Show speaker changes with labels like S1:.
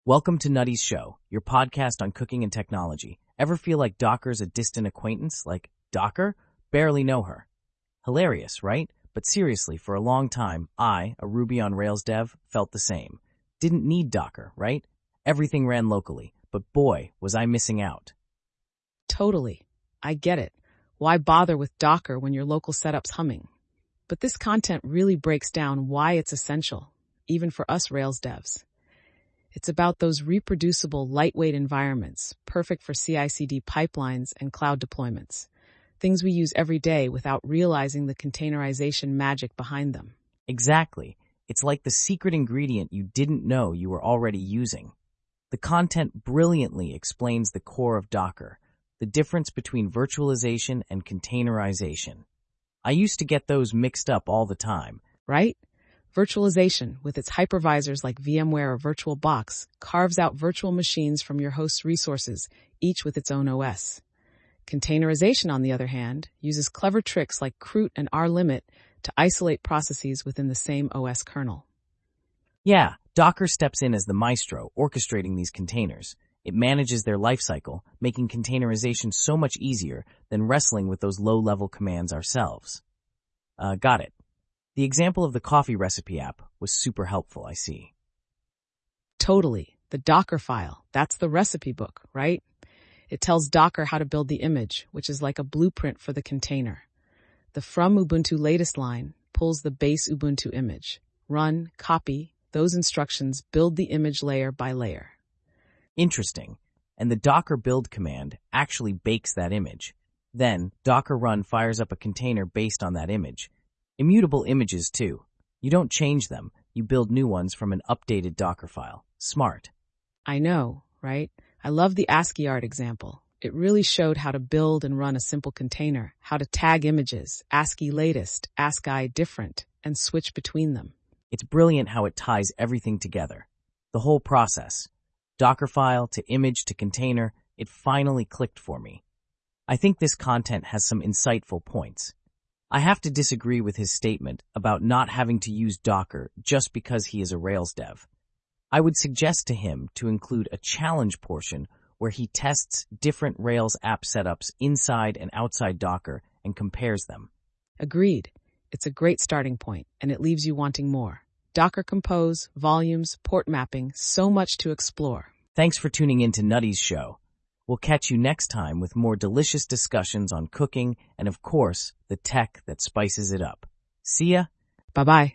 S1: Welcome to Nutty's Show, your podcast on cooking and technology. Ever feel like Docker's a distant acquaintance? Like, Docker? Barely know her. Hilarious, right? But seriously, for a long time, I, a Ruby on Rails dev, felt the same. Didn't need Docker, right? Everything ran locally, but boy, was I missing out.
S2: Totally. I get it. Why bother with Docker when your local setup's humming? But this content really breaks down why it's essential, even for us Rails devs. It's about those reproducible, lightweight environments, perfect for CI/CD pipelines and cloud deployments. Things we use every day without realizing the containerization magic behind them.
S1: Exactly. It's like the secret ingredient you didn't know you were already using. The content brilliantly explains the core of Docker, the difference between virtualization and containerization. I used to get those mixed up all the time.
S2: Right? Virtualization, with its hypervisors like VMware or VirtualBox, carves out virtual machines from your host's resources, each with its own OS. Containerization, on the other hand, uses clever tricks like CRUT and RLimit to isolate processes within the same OS kernel.
S1: Yeah, Docker steps in as the maestro, orchestrating these containers. It manages their lifecycle, making containerization so much easier than wrestling with those low-level commands ourselves. Got it. The example of the coffee recipe app was super helpful, I see.
S2: Totally. The Docker file, that's the recipe book, right? It tells Docker how to build the image, which is like a blueprint for the container. The from Ubuntu latest line pulls the base Ubuntu image. Run, copy, those instructions build the image layer by layer.
S1: Interesting. And the Docker build command actually bakes that image. Then, Docker run fires up a container based on that image. Immutable images, too. You don't change them. You build new ones from an updated Docker file. Smart.
S2: I know, right? I love the ASCII art example. It really showed how to build and run a simple container, how to tag images, ASCII latest, ASCII different, and switch between them.
S1: It's brilliant how it ties everything together. The whole process. Docker file to image to container, it finally clicked for me. I think this content has some insightful points. I have to disagree with his statement about not having to use Docker just because he is a Rails dev. I would suggest to him to include a challenge portion where he tests different Rails app setups inside and outside Docker and compares them.
S2: Agreed. It's a great starting point, and it leaves you wanting more. Docker Compose, volumes, port mapping, so much to explore.
S1: Thanks for tuning in to Nutty's Show. We'll catch you next time with more delicious discussions on cooking and, of course, the tech that spices it up. See ya!
S2: Bye-bye.